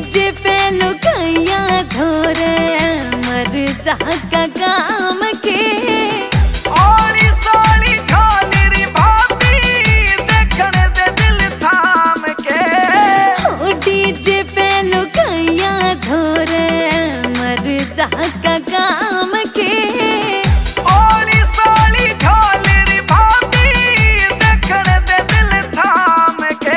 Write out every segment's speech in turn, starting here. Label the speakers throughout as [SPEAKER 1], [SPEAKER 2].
[SPEAKER 1] DJ पे लुगाइया धोरे मर्दा का काम के
[SPEAKER 2] ओली सोली झोली भाभी देखण दे दिल थाम के
[SPEAKER 1] हो डीजे पे लुगाइया धोरे मर्दा का काम के
[SPEAKER 2] ओली सोली झोली भाभी देखण दे दिल थाम के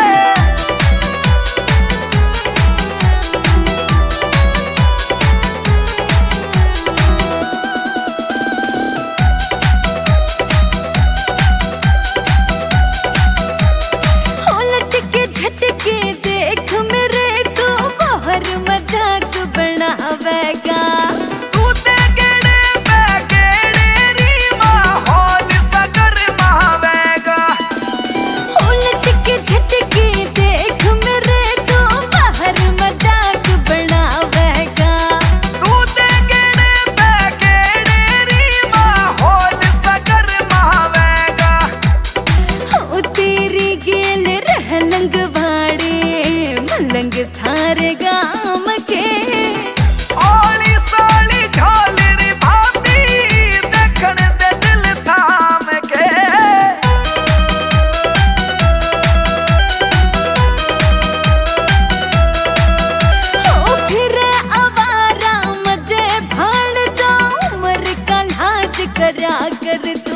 [SPEAKER 1] झटके देख मेरे तू बाहर मजाक बनावेगा
[SPEAKER 2] तू ते गेड़े पे गेड़े री माहौल सगर महावेगा
[SPEAKER 1] उलट के झटके देख मेरे तू बाहर मजाक बनावेगा
[SPEAKER 2] तू ते गेड़े पे गेड़े री माहौल सगर महावेगा
[SPEAKER 1] हो तेरी गेल रहलंग मलंग सारे गाम के
[SPEAKER 2] ओली सोली झोली भाभी देखण दे दिल थाम के
[SPEAKER 1] हो फिर आवारा मजे भाड़ दो उम्र का लाज करा कर तू